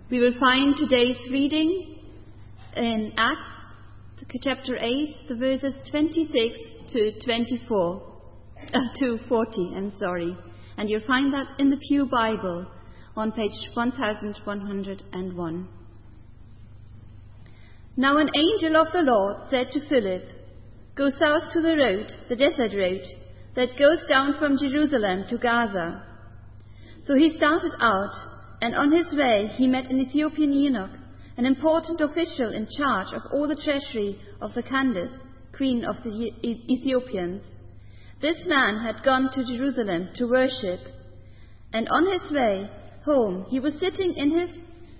We will find today's reading in Acts chapter 8, the verses 26 to 40, and you'll find that in the Pew Bible on page 1101. Now an angel of the Lord said to Philip, "Go south to the road, the desert road, that goes down from Jerusalem to Gaza." So he started out, and on his way he met an Ethiopian eunuch, an important official in charge of all the treasury of the Candace, queen of the Ethiopians. This man had gone to Jerusalem to worship, and on his way home he was sitting in his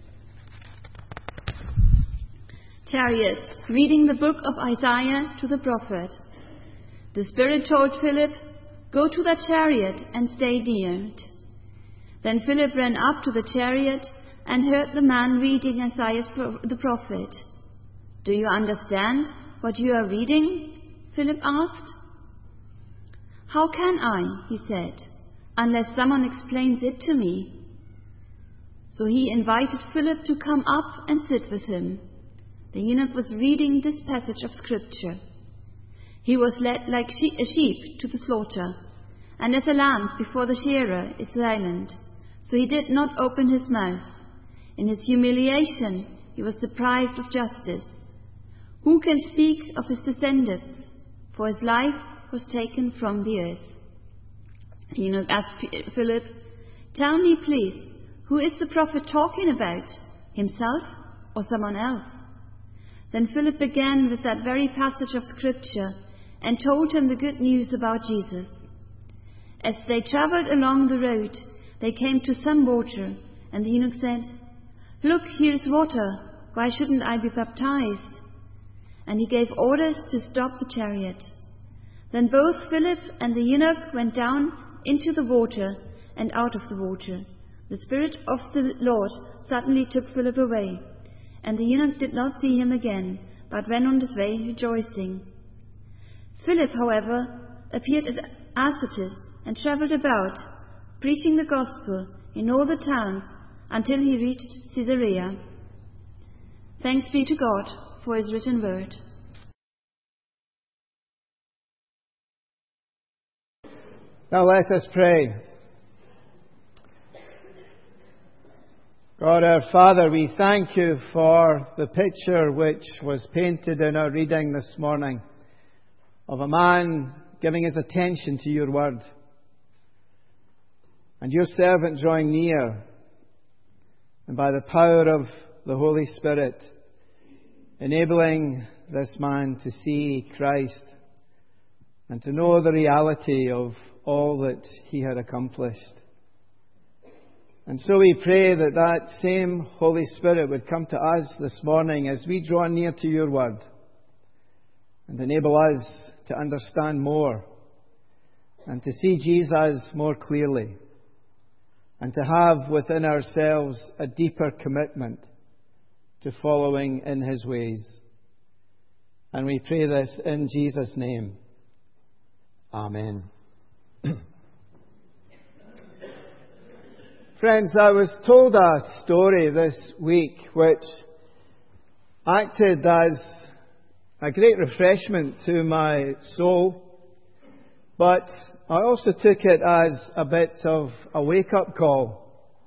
chariot, reading the book of Isaiah to the prophet. The Spirit told Philip, "Go to that chariot and stay near it." Then Philip ran up to the chariot and heard the man reading Isaiah the prophet. "Do you understand what you are reading?" Philip asked. "How can I," he said, "unless someone explains it to me?" So he invited Philip to come up and sit with him. The eunuch was reading this passage of Scripture. "He was led like a sheep to the slaughter, and as a lamb before the shearer is silent, so he did not open his mouth. In his humiliation he was deprived of justice. Who can speak of his descendants? For his life was taken from the earth." The eunuch asked Philip, "Tell me, please, who is the prophet talking about, himself or someone else?" Then Philip began with that very passage of Scripture and told him the good news about Jesus. As they travelled along the road, they came to some water, and the eunuch said, "Look, here is water. Why shouldn't I be baptized?" And he gave orders to stop the chariot. Then both Philip and the eunuch went down into the water and out of the water. The Spirit of the Lord suddenly took Philip away, and the eunuch did not see him again, but went on his way rejoicing. Philip, however, appeared at Azotus and travelled about, preaching the gospel in all the towns until he reached Caesarea. Thanks be to God for his written word. Now let us pray. God our Father, we thank you for the picture which was painted in our reading this morning of a man giving his attention to your word, and your servant drawing near, and by the power of the Holy Spirit enabling this man to see Christ and to know the reality of all that he had accomplished. And so we pray that that same Holy Spirit would come to us this morning as we draw near to your word and enable us to understand more and to see Jesus more clearly and to have within ourselves a deeper commitment to following in his ways. And we pray this in Jesus' name. Amen. Friends, I was told a story this week which acted as a great refreshment to my soul, but I also took it as a bit of a wake-up call.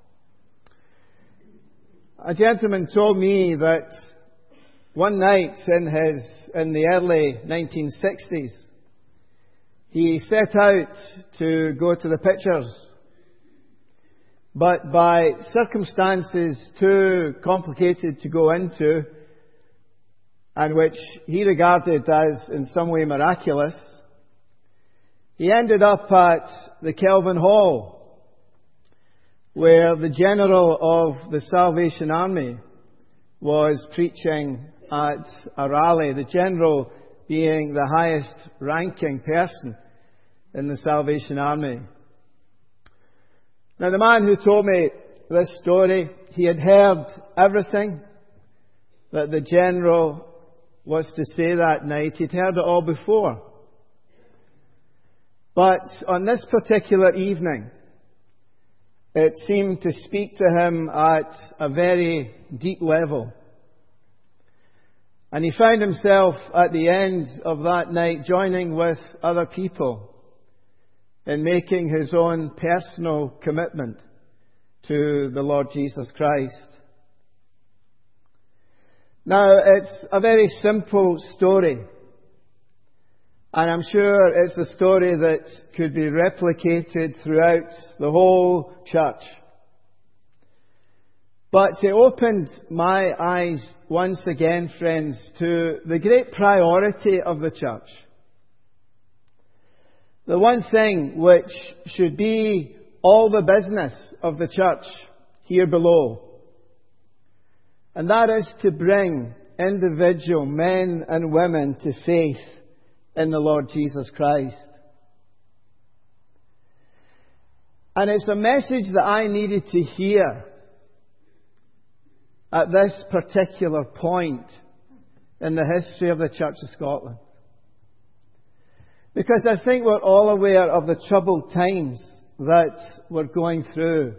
A gentleman told me that one night in the early 1960s, he set out to go to the pictures, but by circumstances too complicated to go into, and which he regarded as in some way miraculous, he ended up at the Kelvin Hall, where the general of the Salvation Army was preaching at a rally, the general being the highest ranking person in the Salvation Army. Now, the man who told me this story, he had heard everything that the general was to say that night. He'd heard it all before. But on this particular evening, It seemed to speak to him at a very deep level. And he found himself at the end of that night joining with other people in making his own personal commitment to the Lord Jesus Christ. Now, it's a very simple story. And I'm sure it's a story that could be replicated throughout the whole church. But it opened my eyes once again, friends, to the great priority of the church. The one thing which should be all the business of the church here below. And that is to bring individual men and women to faith in the Lord Jesus Christ. And it's a message that I needed to hear at this particular point in the history of the Church of Scotland. Because I think we're all aware of the troubled times that we're going through.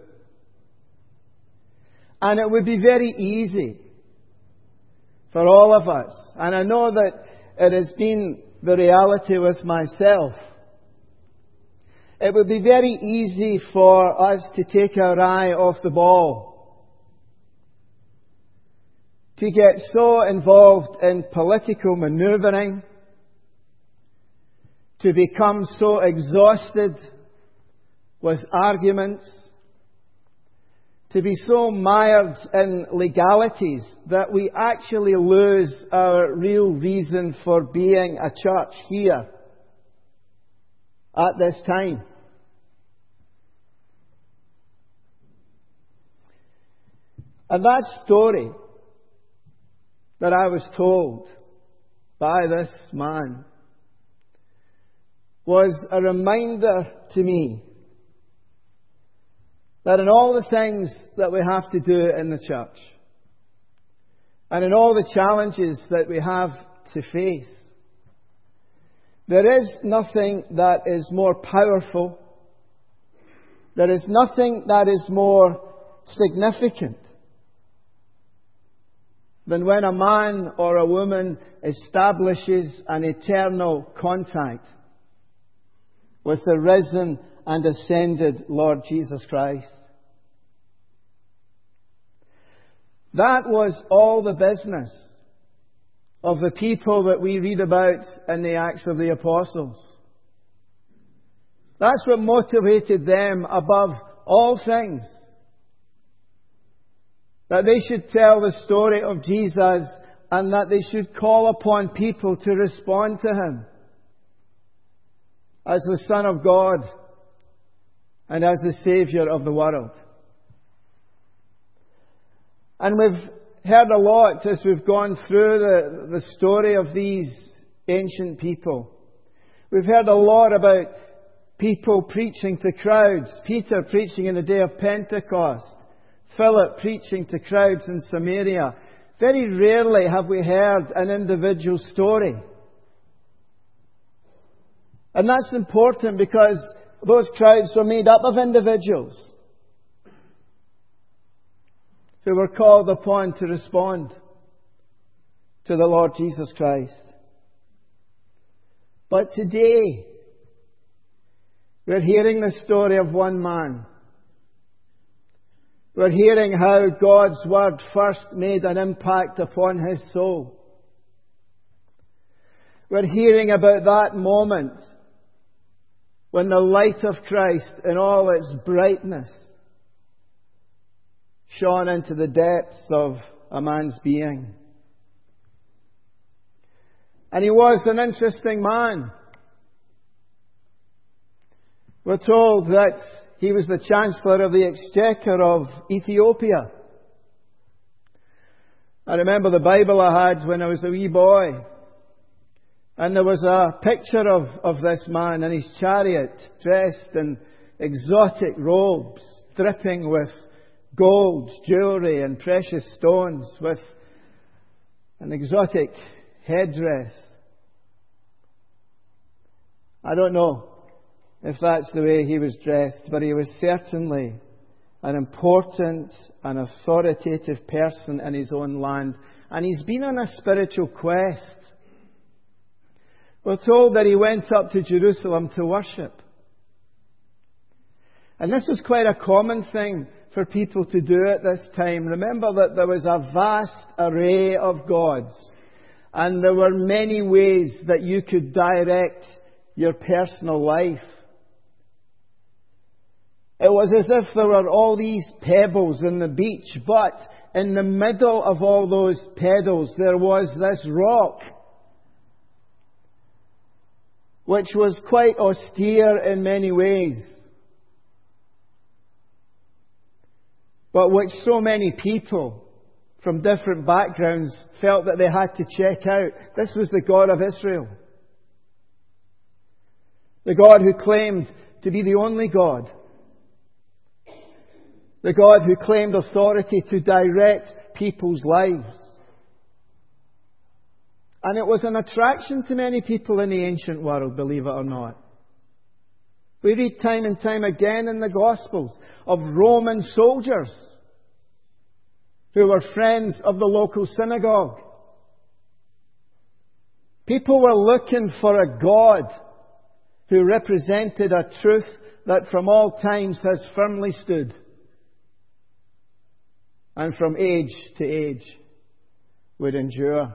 And it would be very easy for all of us, and I know that it has been the reality with myself. It would be very easy for us to take our eye off the ball, to get so involved in political manoeuvring, to become so exhausted with arguments, to be so mired in legalities that we actually lose our real reason for being a church here at this time. And that story that I was told by this man was a reminder to me that in all the things that we have to do in the church, and in all the challenges that we have to face, there is nothing that is more powerful, there is nothing that is more significant than when a man or a woman establishes an eternal contact with the risen and ascended Lord Jesus Christ. That was all the business of the people that we read about in the Acts of the Apostles. That's what motivated them above all things. That they should tell the story of Jesus and that they should call upon people to respond to Him as the Son of God and as the Saviour of the world. And we've heard a lot as we've gone through the story of these ancient people. We've heard a lot about people preaching to crowds. Peter preaching in the day of Pentecost. Philip preaching to crowds in Samaria. Very rarely have we heard an individual story. And that's important because those crowds were made up of individuals who were called upon to respond to the Lord Jesus Christ. But today, we're hearing the story of one man. We're hearing how God's Word first made an impact upon his soul. We're hearing about that moment when the light of Christ in all its brightness shone into the depths of a man's being. And he was an interesting man. We're told that he was the Chancellor of the Exchequer of Ethiopia. I remember the Bible I had when I was a wee boy. And there was a picture of this man in his chariot, dressed in exotic robes, dripping with gold, jewellery and precious stones, with an exotic headdress. I don't know if that's the way he was dressed, but he was certainly an important and authoritative person in his own land. And he's been on a spiritual quest. We're told that he went up to Jerusalem to worship. And this was quite a common thing for people to do at this time. Remember that there was a vast array of gods. And there were many ways that you could direct your personal life. It was as if there were all these pebbles in the beach, but in the middle of all those pebbles there was this rock, which was quite austere in many ways, but which so many people from different backgrounds felt that they had to check out. This was the God of Israel. The God who claimed to be the only God. The God who claimed authority to direct people's lives. And it was an attraction to many people in the ancient world, believe it or not. We read time and time again in the Gospels of Roman soldiers who were friends of the local synagogue. People were looking for a God who represented a truth that from all times has firmly stood, and from age to age would endure.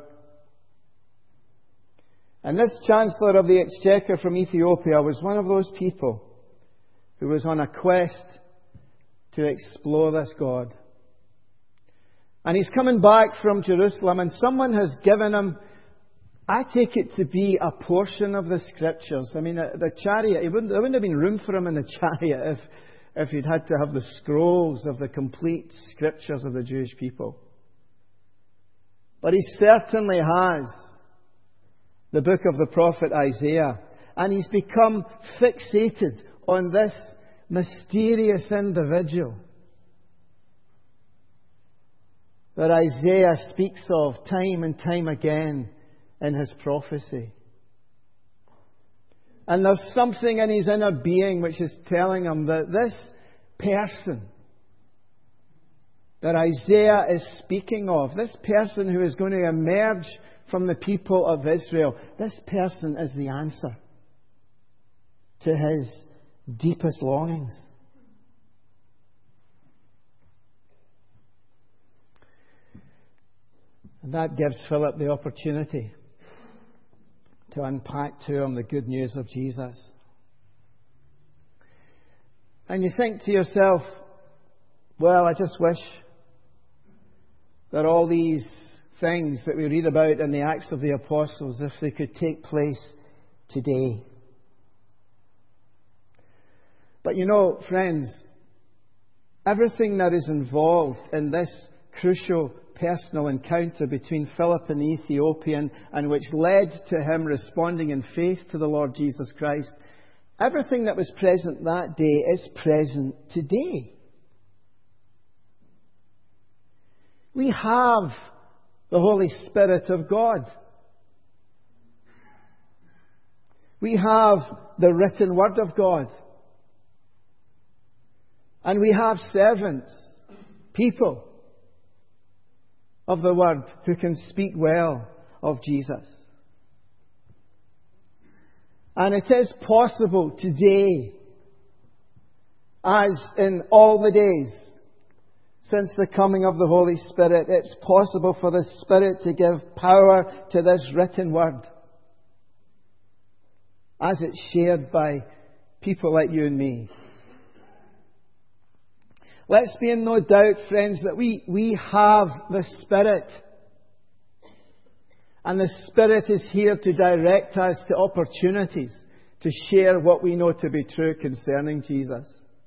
And this Chancellor of the Exchequer from Ethiopia was one of those people who was on a quest to explore this God. And he's coming back from Jerusalem, and someone has given him, I take it to be a portion of the Scriptures. I mean, the chariot, there wouldn't have been room for him in the chariot if he'd had to have the scrolls of the complete Scriptures of the Jewish people. But he certainly has the book of the prophet Isaiah. And he's become fixated on this mysterious individual that Isaiah speaks of time and time again in his prophecy. And there's something in his inner being which is telling him that this person that Isaiah is speaking of, this person who is going to emerge from the people of Israel, this person is the answer to his deepest longings. And that gives Philip the opportunity to unpack to him the good news of Jesus. And you think to yourself, well, I just wish that all these things that we read about in the Acts of the Apostles, if they could take place today. But you know, friends, everything that is involved in this crucial personal encounter between Philip and the Ethiopian, and which led to him responding in faith to the Lord Jesus Christ, everything that was present that day is present today. We have the Holy Spirit of God. We have the written Word of God. And we have servants, people of the Word who can speak well of Jesus. And it is possible today, as in all the days since the coming of the Holy Spirit, it's possible for the Spirit to give power to this written Word as it's shared by people like you and me. Let's be in no doubt, friends, that we have the Spirit. And the Spirit is here to direct us to opportunities to share what we know to be true concerning Jesus.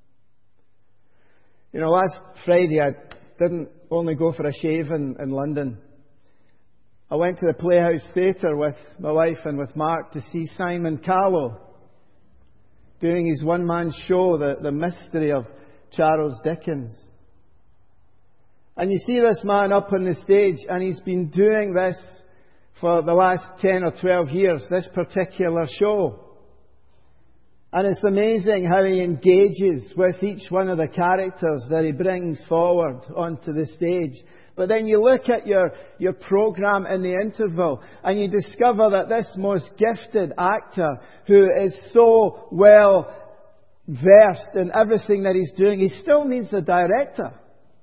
You know, last Friday I didn't only go for a shave in London. I went to the Playhouse Theatre with my wife and with Mark to see Simon Callow doing his one-man show, The Mystery of Charles Dickens. And you see this man up on the stage, and he's been doing this for the last 10 or 12 years, this particular show. And it's amazing how he engages with each one of the characters that he brings forward onto the stage. But then you look at your program in the interval and you discover that this most gifted actor, who is so well versed in everything that he's doing, he still needs a director.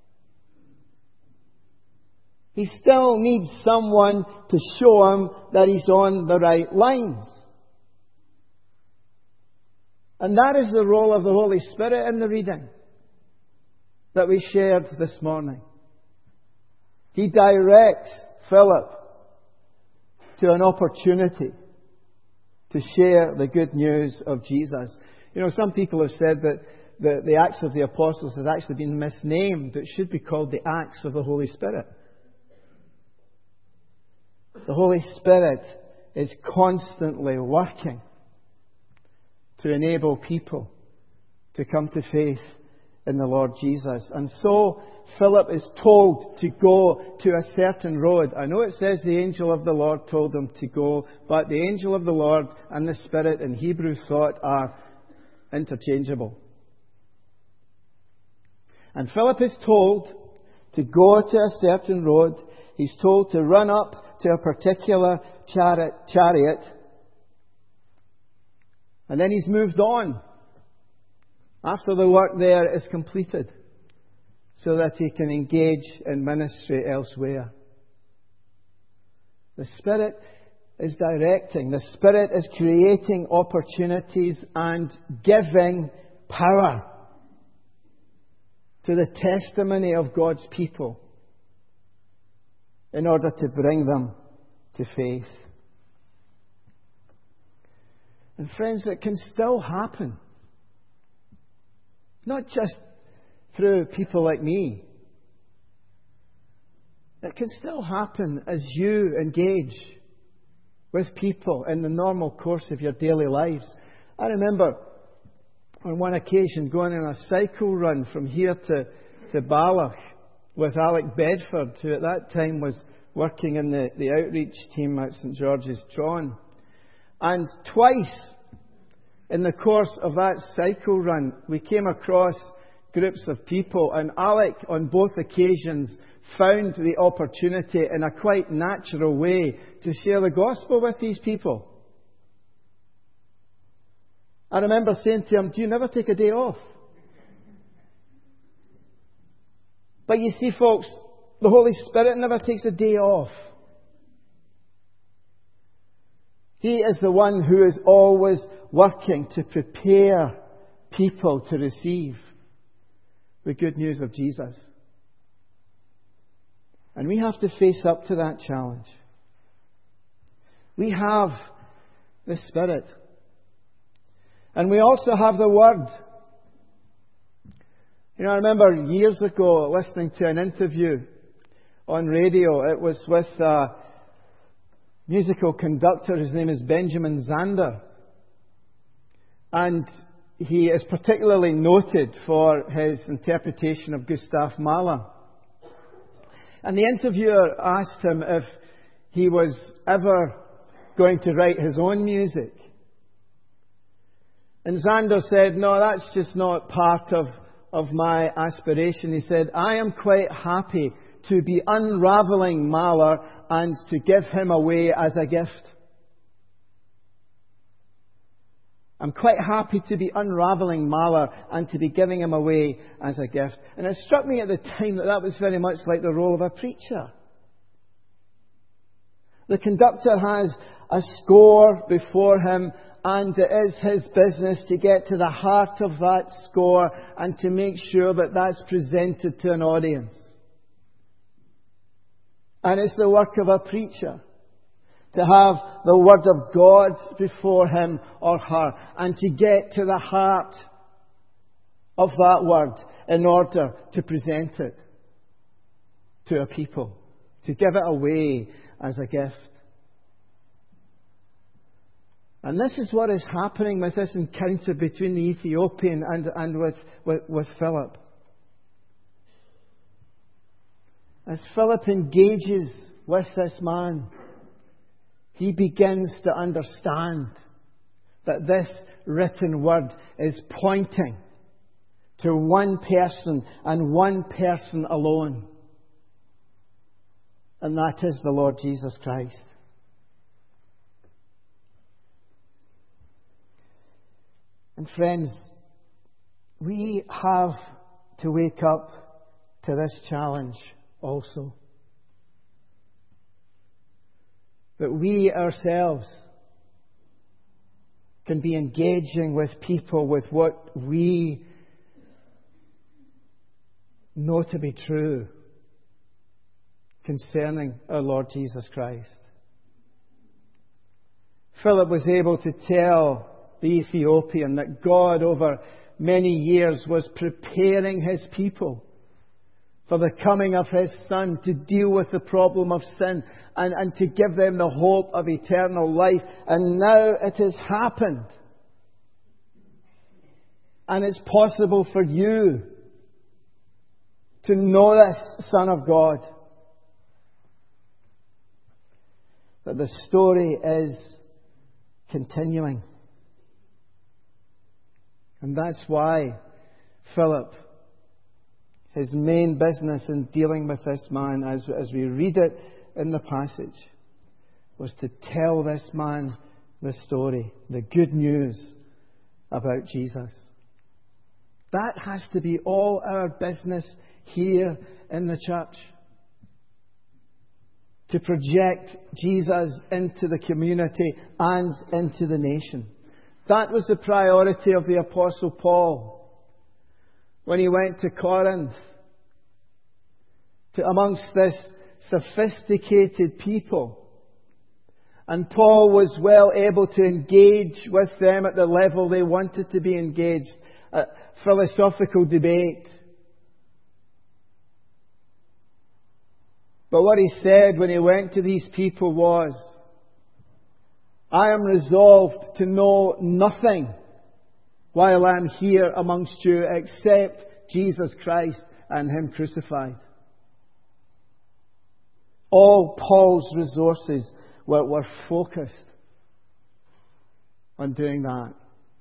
He still needs someone to show him that he's on the right lines. And that is the role of the Holy Spirit in the reading that we shared this morning. He directs Philip to an opportunity to share the good news of Jesus. You know, some people have said that the Acts of the Apostles has actually been misnamed. It should be called the Acts of the Holy Spirit. The Holy Spirit is constantly working to enable people to come to faith in the Lord Jesus. And so Philip is told to go to a certain road. I know it says the angel of the Lord told him to go, but the angel of the Lord and the Spirit in Hebrew thought are interchangeable. And Philip is told to go to a certain road. He's told to run up to a particular chariot. And then he's moved on after the work there is completed, so that he can engage in ministry elsewhere. The Spirit is directing. The Spirit is creating opportunities and giving power to the testimony of God's people in order to bring them to faith. And friends, it can still happen. Not just through people like me. It can still happen as you engage with people in the normal course of your daily lives. I remember on one occasion going on a cycle run from here to Ballach with Alec Bedford, who at that time was working in the outreach team at St George's Tron. And twice in the course of that cycle run, we came across groups of people, and Alec on both occasions found the opportunity in a quite natural way to share the gospel with these people. I remember saying to him, "Do you never take a day off?" But you see, folks, the Holy Spirit never takes a day off. He is the one who is always working to prepare people to receive the good news of Jesus. And we have to face up to that challenge. We have the Spirit. And we also have the Word. You know, I remember years ago listening to an interview on radio. It was with a musical conductor. His name is Benjamin Zander. And he is particularly noted for his interpretation of Gustav Mahler. And the interviewer asked him if he was ever going to write his own music. And Zander said, "No, that's just not part of my aspiration." He said, "I am quite happy to be unravelling Mahler and to give him away as a gift. I'm quite happy to be unravelling Mahler and to be giving him away as a gift." And it struck me at the time that was very much like the role of a preacher. The conductor has a score before him, and it is his business to get to the heart of that score and to make sure that that's presented to an audience. And it's the work of a preacher to have the Word of God before him or her and to get to the heart of that Word in order to present it to a people, to give it away as a gift. And this is what is happening with this encounter between the Ethiopian and with Philip. As Philip engages with this man, he begins to understand that this written word is pointing to one person and one person alone. And that is the Lord Jesus Christ. And friends, we have to wake up to this challenge also. That we ourselves can be engaging with people with what we know to be true concerning our Lord Jesus Christ. Philip was able to tell the Ethiopian that God over many years was preparing His people for the coming of His Son to deal with the problem of sin and to give them the hope of eternal life. And now it has happened. And it's possible for you to know this Son of God. But the story is continuing. And that's why Philip, his main business in dealing with this man, as we read it in the passage, was to tell this man the story, the good news about Jesus. That has to be all our business here in the church. To project Jesus into the community and into the nation. That was the priority of the Apostle Paul when he went to Corinth, amongst this sophisticated people. And Paul was well able to engage with them at the level they wanted to be engaged, a philosophical debate. But what he said when he went to these people was, I am resolved to know nothing while I am here amongst you except Jesus Christ and Him crucified. All Paul's resources were focused on doing that.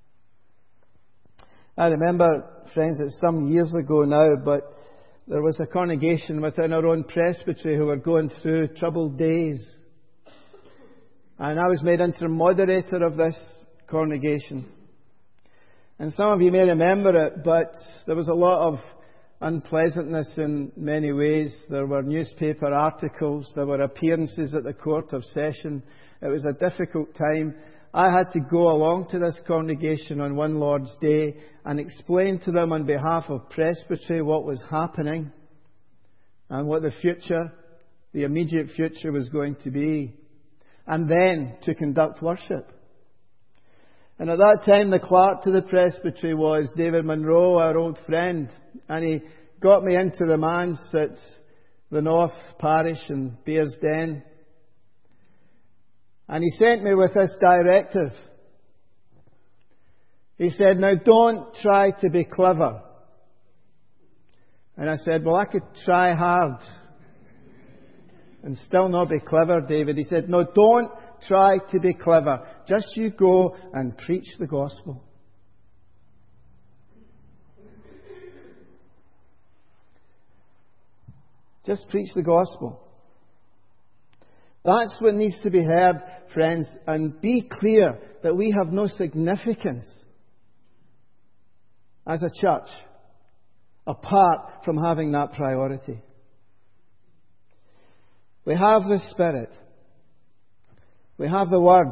I remember, friends, it's some years ago now, but there was a congregation within our own presbytery who were going through troubled days. And I was made into the moderator of this congregation. And some of you may remember it, but there was a lot of unpleasantness in many ways. There were newspaper articles, there were appearances at the Court of Session. It was a difficult time. I had to go along to this congregation on one Lord's Day and explain to them on behalf of Presbytery what was happening and what the immediate future was going to be. And then to conduct worship. And at that time, the clerk to the presbytery was David Monroe, our old friend. And he got me into the manse at the North Parish in Bearsden. And he sent me with this directive. He said, now don't try to be clever. And I said, well, I could try hard and still not be clever, David. He said, no, don't try to be clever. Just you go and preach the gospel. Just preach the gospel. That's what needs to be heard, friends. And be clear that we have no significance as a church apart from having that priority. We have the Spirit. We have the Word.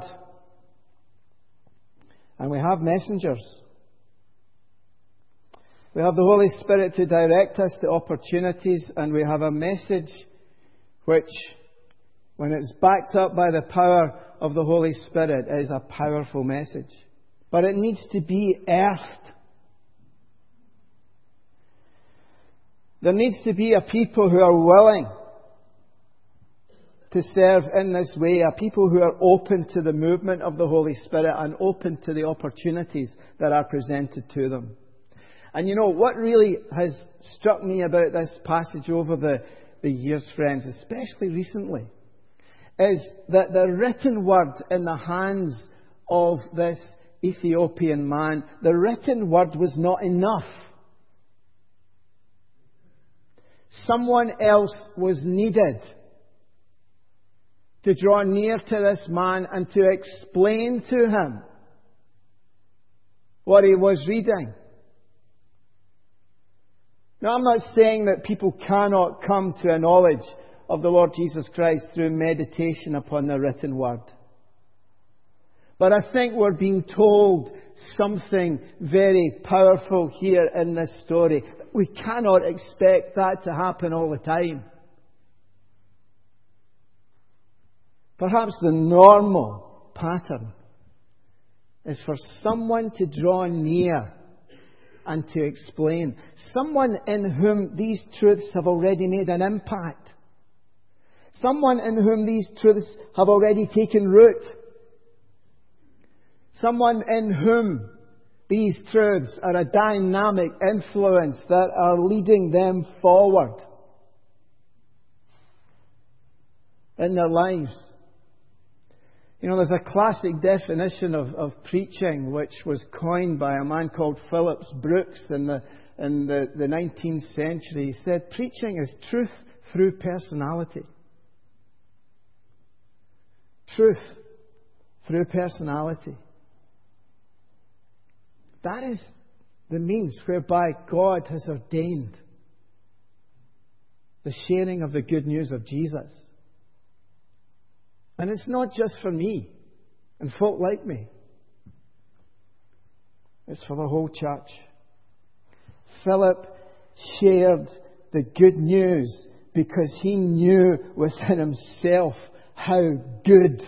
And we have messengers. We have the Holy Spirit to direct us to opportunities, and we have a message which, when it's backed up by the power of the Holy Spirit, is a powerful message. But it needs to be earthed. There needs to be a people who are willing to serve in this way, a people who are open to the movement of the Holy Spirit and open to the opportunities that are presented to them. And you know, what really has struck me about this passage over the years, friends, especially recently, is that the written word in the hands of this Ethiopian man, the written word was not enough. Someone else was needed to draw near to this man and to explain to him what he was reading. Now, I'm not saying that people cannot come to a knowledge of the Lord Jesus Christ through meditation upon the written word. But I think we're being told something very powerful here in this story. We cannot expect that to happen all the time. Perhaps the normal pattern is for someone to draw near and to explain. Someone in whom these truths have already made an impact. Someone in whom these truths have already taken root. Someone in whom these truths are a dynamic influence that are leading them forward in their lives. You know, there's a classic definition of preaching which was coined by a man called Phillips Brooks in the 19th century. He said, preaching is truth through personality. Truth through personality. That is the means whereby God has ordained the sharing of the good news of Jesus. And it's not just for me and folk like me. It's for the whole church. Philip shared the good news because he knew within himself how good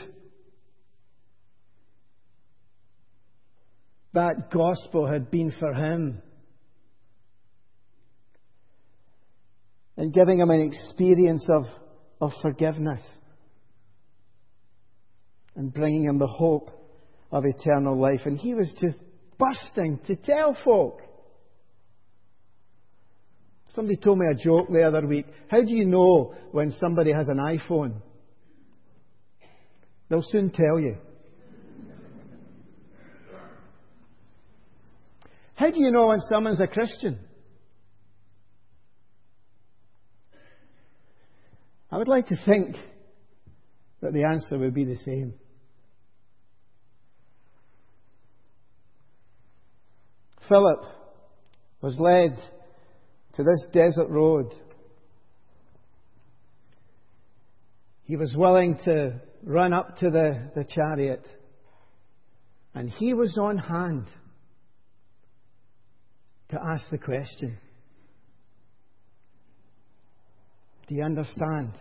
that gospel had been for him. And giving him an experience of forgiveness. And bringing him the hope of eternal life. And he was just bursting to tell folk. Somebody told me a joke the other week. How do you know when somebody has an iPhone? They'll soon tell you. How do you know when someone's a Christian? I would like to think that the answer would be the same. Philip was led to this desert road. He was willing to run up to the chariot. And he was on hand to ask the question, do you understand?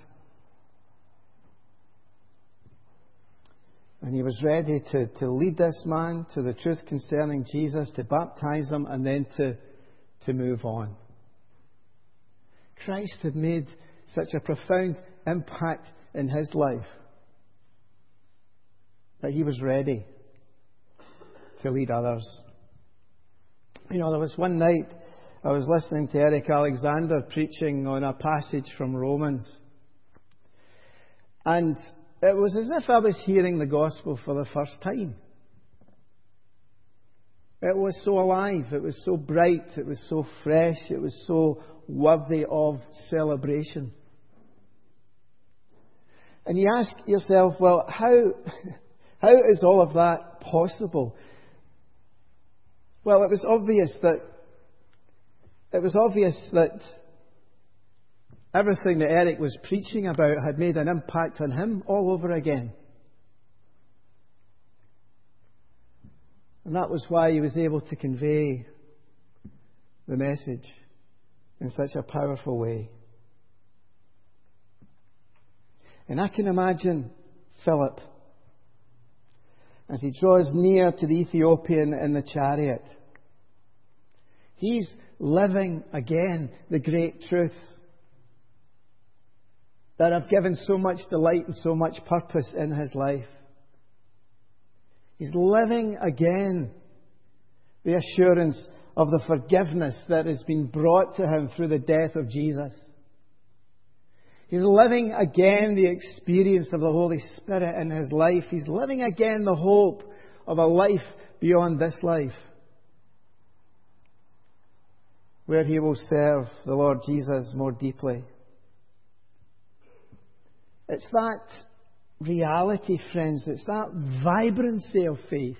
And he was ready to lead this man to the truth concerning Jesus, to baptize him, and then to move on. Christ had made such a profound impact in his life that he was ready to lead others. You know, there was one night I was listening to Eric Alexander preaching on a passage from Romans. And it was as if I was hearing the gospel for the first time. It was so alive, it was so bright, it was so fresh, it was so worthy of celebration. And you ask yourself, well, how is all of that possible? Well, it was obvious that everything that Eric was preaching about had made an impact on him all over again. And that was why he was able to convey the message in such a powerful way. And I can imagine Philip as he draws near to the Ethiopian in the chariot. He's living again the great truths that have given so much delight and so much purpose in his life. He's living again the assurance of the forgiveness that has been brought to him through the death of Jesus. He's living again the experience of the Holy Spirit in his life. He's living again the hope of a life beyond this life, where he will serve the Lord Jesus more deeply. It's that reality, friends, it's that vibrancy of faith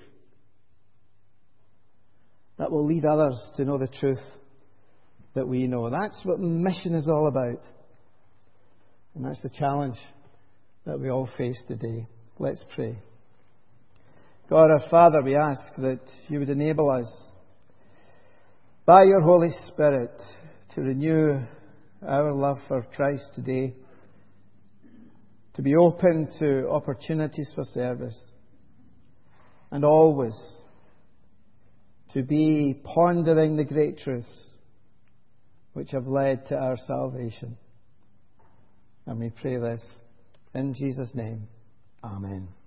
that will lead others to know the truth that we know. That's what mission is all about. And that's the challenge that we all face today. Let's pray. God our Father, we ask that you would enable us by your Holy Spirit to renew our love for Christ today, to be open to opportunities for service, and always to be pondering the great truths which have led to our salvation. And we pray this in Jesus' name. Amen.